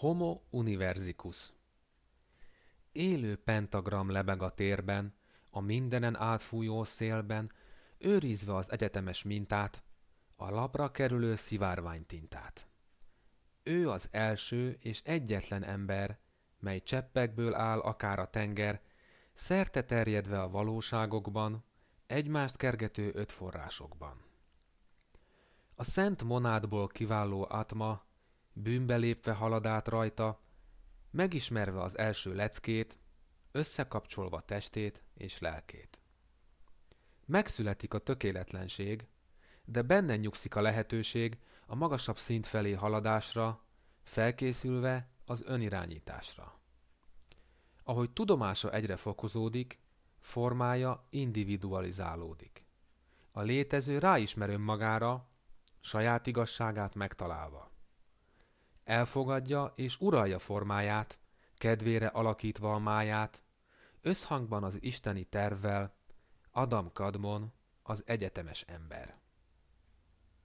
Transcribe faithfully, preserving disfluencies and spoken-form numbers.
Homo universicus. Élő pentagram lebeg a térben, a mindenen átfújó szélben, őrizve az egyetemes mintát, a lapra kerülő szivárványtintát. Ő az első és egyetlen ember, mely cseppekből áll akár a tenger, szerte terjedve a valóságokban, egymást kergető öt forrásokban. A szent monádból kiváló atma, bűnbe lépve halad át rajta, megismerve az első leckét, összekapcsolva testét és lelkét. Megszületik a tökéletlenség, de benne nyugszik a lehetőség a magasabb szint felé haladásra, felkészülve az önirányításra. Ahogy tudomása egyre fokozódik, formája individualizálódik. A létező ráismer önmagára, saját igazságát megtalálva. Elfogadja és uralja formáját, kedvére alakítva a máját, összhangban az isteni tervvel, Adam Kadmon, az egyetemes ember.